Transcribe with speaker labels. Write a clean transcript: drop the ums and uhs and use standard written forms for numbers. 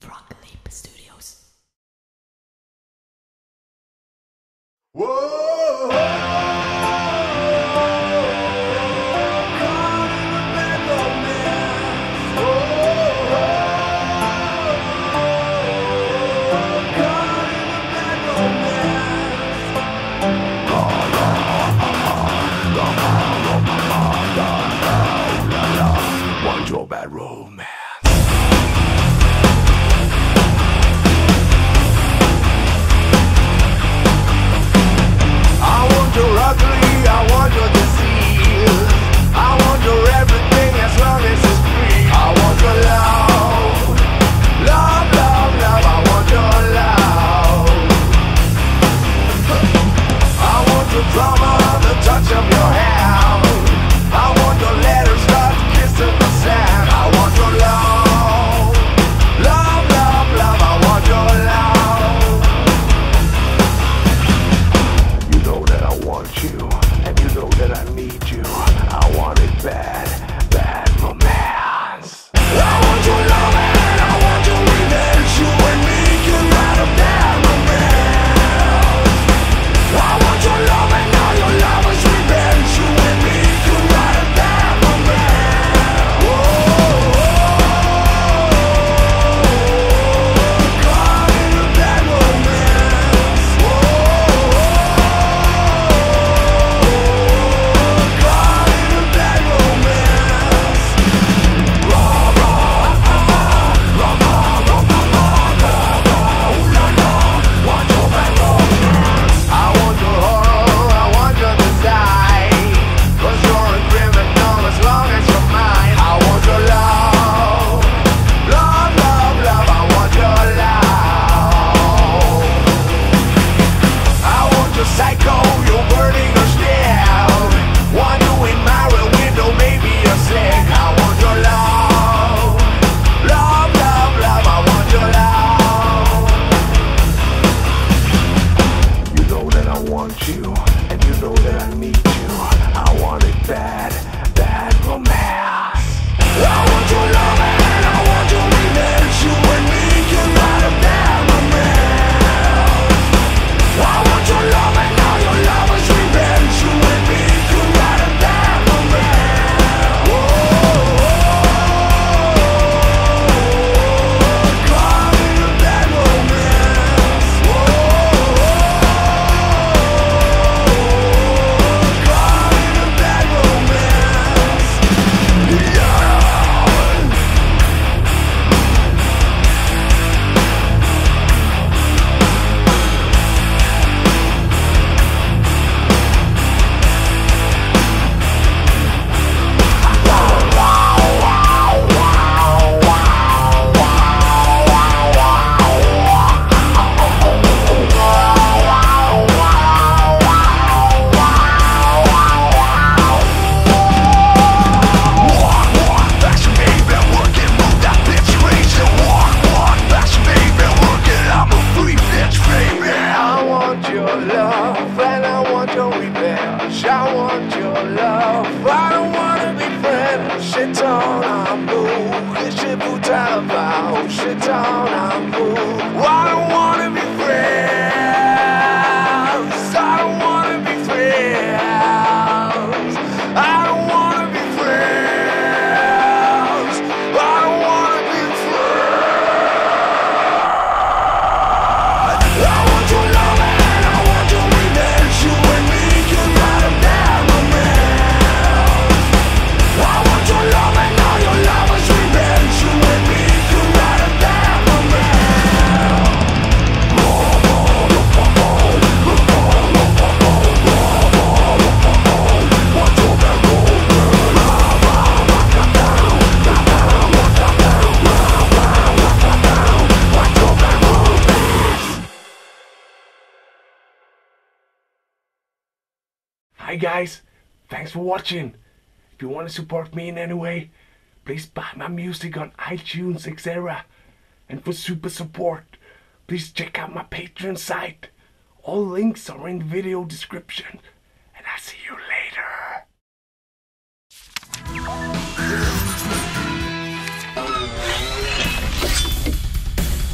Speaker 1: Frog Leap Studios.
Speaker 2: Want your bad romance. I want your ugly, I want your disease. I want your everything as long as it's free. I want your love, love, love, love. I want your love. I want your drama, the touch of your hand. I want your letters start kissing the sand. I want your love, love, love, love. I want your love. You know that I want you, and you know that I need you. I want it bad, bad romance. I want your love and I want your revenge. You and me can write a bad romance. I want your love and now your love is revenge. You and me can write a bad romance. Caught in a bad romance. Caught in a bad romance. Want your bad romance. I want your horror, I want your desire. 'Cause you're a criminal as long as you're mine. I want your love, love, love, love. I want your love. I want your psycho, your burning or still. Want you in my rear window, maybe you're sick. I want your love, love, love, love. I want your love. You know that I want you, and you know that I need you. I want it bad, bad romance. I want your love and I want your revenge. You and me can write a bad romance. I want your love and now your love is revenge. You and me can write a bad romance. Caught in a bad romance. Caught in a bad romance. Yeah. I want your love and I want your revenge. I want your love, I don't wanna be friends. Shit on ambu, shit putalaba, shit on ambu. I don't wanna be friends. I don't wanna be friends. I don't wanna be friends. I don't wanna be friends. I want your love and I want your revenge. You and me can write a bad romance. I want your love and now your love is revenge. You and me can write a bad romance. Hi guys, thanks for watching. If you want to support me in any way, please buy my music on iTunes, etc. And for super support, please check out my Patreon site. All links are in the video description. And I'll see you later.